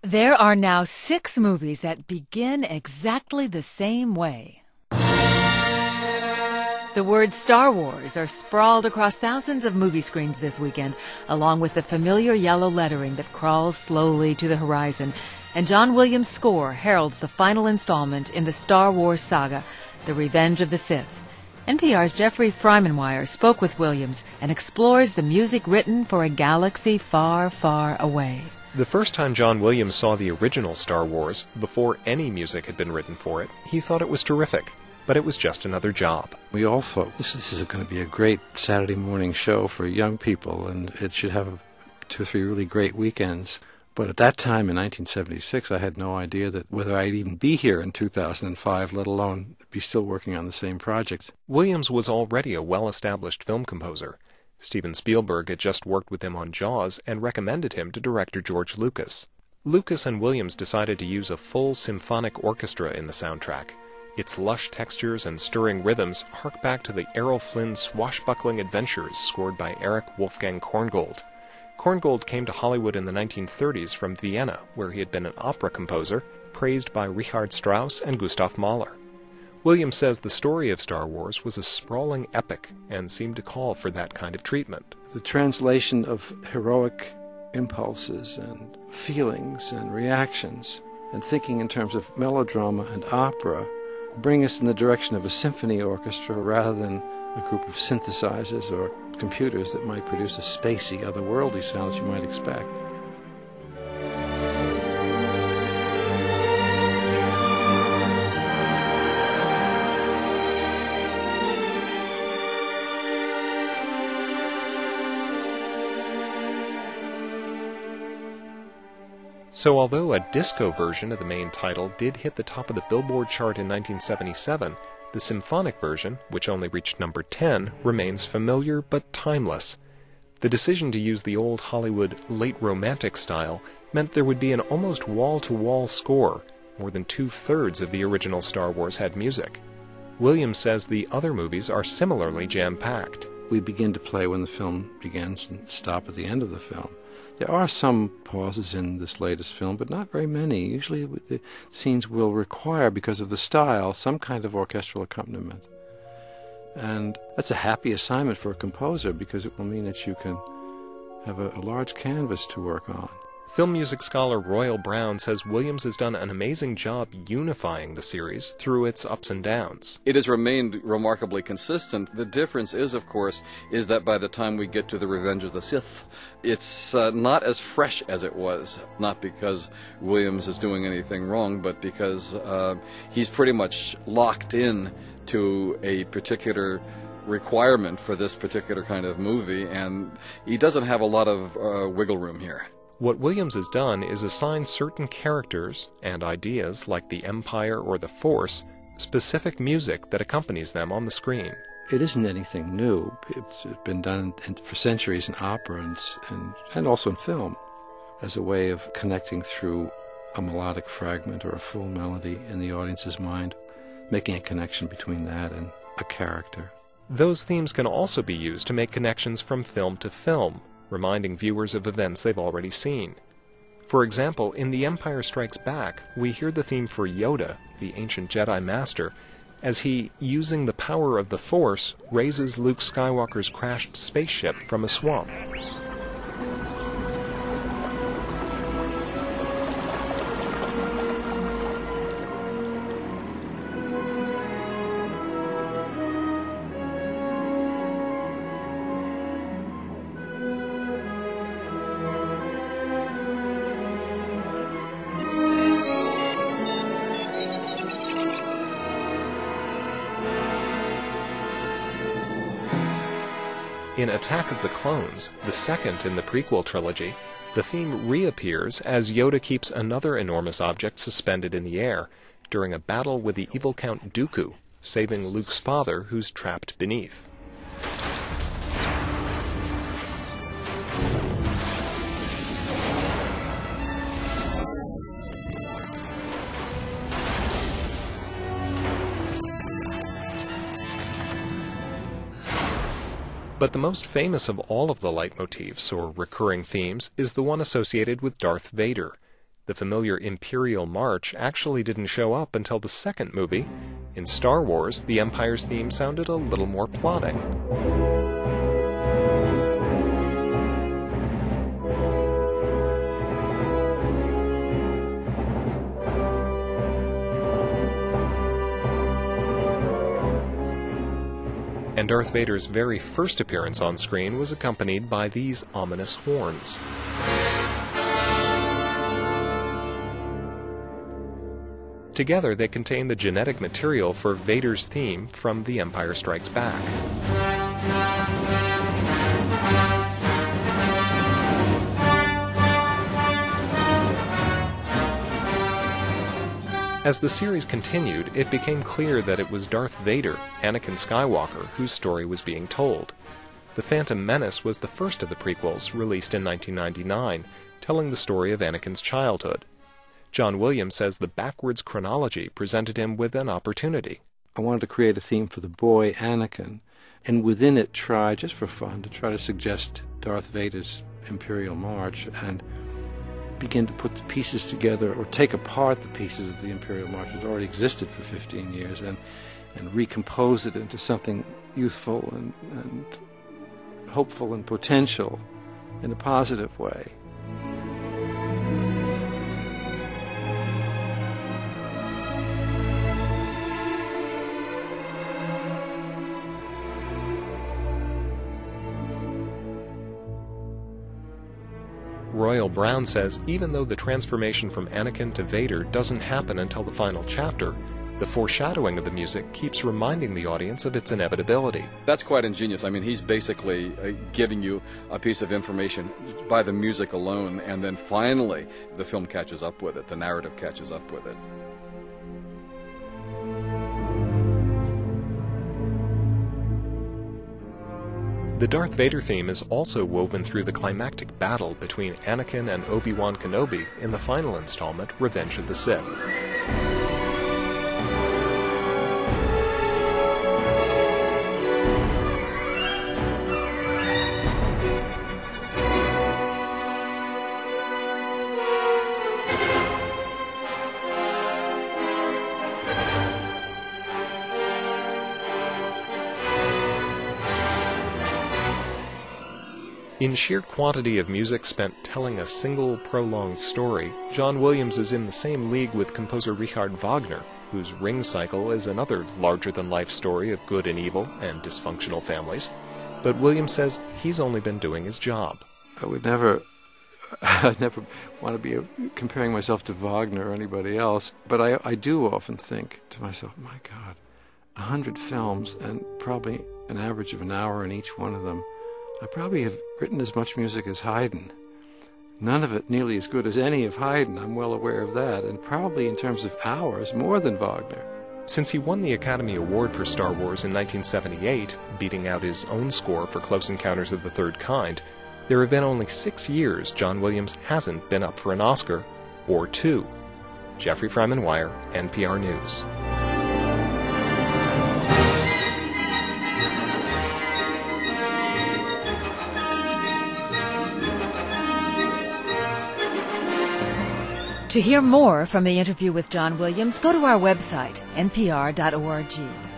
There are now 6 movies that begin exactly the same way. The words Star Wars are sprawled across thousands of movie screens this weekend, along with the familiar yellow lettering that crawls slowly to the horizon. And John Williams' score heralds the final installment in the Star Wars saga, The Revenge of the Sith. NPR's Jeffrey Freimenweier spoke with Williams and explores the music written for a galaxy far, far away. The first time John Williams saw the original Star Wars, before any music had been written for it, he thought it was terrific. But it was just another job. We all thought this is going to be a great Saturday morning show for young people, and it should have 2 or 3 really great weekends. But at that time, in 1976, I had no idea that whether I'd even be here in 2005, let alone be still working on the same project. Williams was already a well-established film composer. Steven Spielberg had just worked with him on Jaws and recommended him to director George Lucas. Lucas and Williams decided to use a full symphonic orchestra in the soundtrack. Its lush textures and stirring rhythms hark back to the Errol Flynn swashbuckling adventures scored by Erich Wolfgang Korngold. Korngold came to Hollywood in the 1930s from Vienna, where he had been an opera composer, praised by Richard Strauss and Gustav Mahler. Williams says the story of Star Wars was a sprawling epic and seemed to call for that kind of treatment. The translation of heroic impulses and feelings and reactions, and thinking in terms of melodrama and opera, bring us in the direction of a symphony orchestra rather than a group of synthesizers or computers that might produce a spacey, otherworldly sound that you might expect. So although a disco version of the main title did hit the top of the Billboard chart in 1977, the symphonic version, which only reached number 10, remains familiar but timeless. The decision to use the old Hollywood late romantic style meant there would be an almost wall-to-wall score. More than 2/3 of the original Star Wars had music. Williams says the other movies are similarly jam-packed. We begin to play when the film begins and stop at the end of the film. There are some pauses in this latest film, but not very many. Usually the scenes will require, because of the style, some kind of orchestral accompaniment. And that's a happy assignment for a composer, because it will mean that you can have a large canvas to work on. Film music scholar Royal Brown says Williams has done an amazing job unifying the series through its ups and downs. It has remained remarkably consistent. The difference is, of course, is that by the time we get to The Revenge of the Sith, it's not as fresh as it was. Not because Williams is doing anything wrong, but because he's pretty much locked in to a particular requirement for this particular kind of movie, and he doesn't have a lot of wiggle room here. What Williams has done is assign certain characters and ideas, like the Empire or the Force, specific music that accompanies them on the screen. It isn't anything new. It's been done for centuries in opera and also in film as a way of connecting through a melodic fragment or a full melody in the audience's mind, making a connection between that and a character. Those themes can also be used to make connections from film to film, reminding viewers of events they've already seen. For example, in The Empire Strikes Back, we hear the theme for Yoda, the ancient Jedi Master, as he, using the power of the Force, raises Luke Skywalker's crashed spaceship from a swamp. In Attack of the Clones, the second in the prequel trilogy, the theme reappears as Yoda keeps another enormous object suspended in the air during a battle with the evil Count Dooku, saving Luke's father who's trapped beneath. But the most famous of all of the leitmotifs, or recurring themes, is the one associated with Darth Vader. The familiar Imperial March actually didn't show up until the second movie. In Star Wars, the Empire's theme sounded a little more plodding. And Darth Vader's very first appearance on screen was accompanied by these ominous horns. Together, they contain the genetic material for Vader's theme from The Empire Strikes Back. As the series continued, it became clear that it was Darth Vader, Anakin Skywalker, whose story was being told. The Phantom Menace was the first of the prequels, released in 1999, telling the story of Anakin's childhood. John Williams says the backwards chronology presented him with an opportunity. I wanted to create a theme for the boy Anakin, and within it try, just for fun, to suggest Darth Vader's Imperial March and begin to put the pieces together, or take apart the pieces of the Imperial March that already existed for 15 years and recompose it into something youthful and hopeful and potential in a positive way. Royal Brown says even though the transformation from Anakin to Vader doesn't happen until the final chapter, the foreshadowing of the music keeps reminding the audience of its inevitability. That's quite ingenious. I mean, he's basically giving you a piece of information by the music alone, and then finally the film catches up with it, the narrative catches up with it. The Darth Vader theme is also woven through the climactic battle between Anakin and Obi-Wan Kenobi in the final installment, Revenge of the Sith. In sheer quantity of music spent telling a single prolonged story, John Williams is in the same league with composer Richard Wagner, whose Ring Cycle is another larger-than-life story of good and evil and dysfunctional families. But Williams says he's only been doing his job. I'd never want to be comparing myself to Wagner or anybody else, but I do often think to myself, my God, 100 films and probably an average of an hour in each one of them. I probably have written as much music as Haydn. None of it nearly as good as any of Haydn, I'm well aware of that, and probably in terms of hours, more than Wagner. Since he won the Academy Award for Star Wars in 1978, beating out his own score for Close Encounters of the Third Kind, there have been only 6 years John Williams hasn't been up for an Oscar, or 2. Jeffrey Freiman-Wire, NPR News. To hear more from the interview with John Williams, go to our website, npr.org.